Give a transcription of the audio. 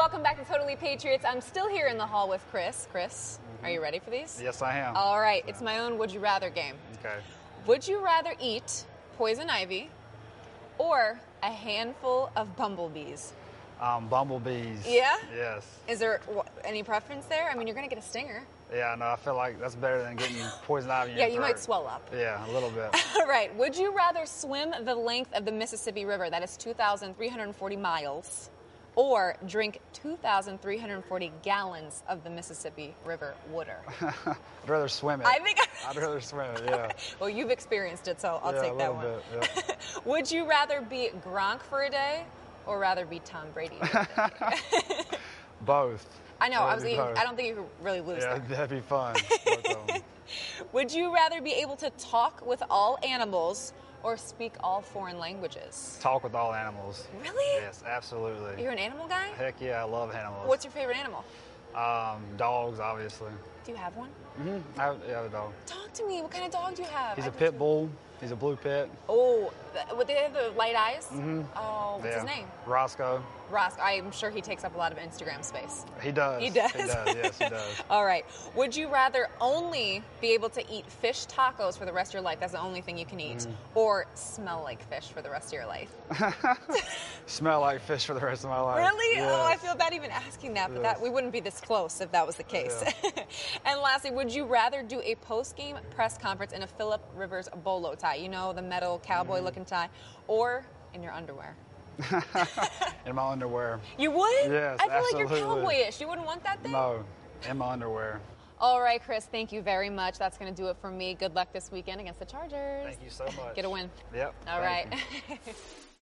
Welcome back to Totally Patriots. I'm still here in the hall with Chris. Chris, are you ready for these? Yes, I am. All right, it's my own Would You Rather game. Okay. Would you rather eat poison ivy or a handful of bumblebees? Bumblebees. Yeah? Yes. Is there any preference there? I mean, you're going to get a stinger. Yeah, no, I feel like that's better than getting poison ivy in Yeah, your you throat. might swell up. Yeah, a little bit. All right. Would you rather swim the length of the Mississippi River, that is 2,340 miles, or drink 2,340 gallons of the Mississippi River water? I'd rather swim it. I'd rather swim it, yeah. Well, you've experienced it, so I'll take that one. A little bit, yeah. Would you rather be Gronk for a day or rather be Tom Brady for a day? Both. I know. I Both. don't think you could really lose Yeah, there. that'd be fun. Both of them. Would you rather be able to talk with all animals or speak all foreign languages? Talk with all animals. Really? Yes, absolutely. You're an animal guy? Heck yeah, I love animals. What's your favorite animal? Dogs, obviously. Do you have one? I have a dog. Talk to me. What kind of dog do you have? He's a pit bull. He's a blue pit. Oh, would they have the light eyes? Mm-hmm. Oh, what's his name? Roscoe. Roscoe. I'm sure he takes up a lot of Instagram space. He does. He does? He does, yes, he does. All right. Would you rather only be able to eat fish tacos for the rest of your life, that's the only thing you can eat, or smell like fish for the rest of your life? Smell like fish for the rest of my life. Really? Yes. Oh, I feel bad even asking that, but Yes. we wouldn't be this close if that was the case. Yeah. And lastly, would you rather do a post-game press conference in a Phillip Rivers bolo tie, you know, the metal cowboy-looking tie, or in your underwear? In my underwear. You would? Yes, I feel absolutely. like you're cowboyish. You wouldn't want that thing? No, in my underwear. All right, Chris, thank you very much. That's going to do it for me. Good luck this weekend against the Chargers. Thank you so much. Get a win. Yep. All thank right. you.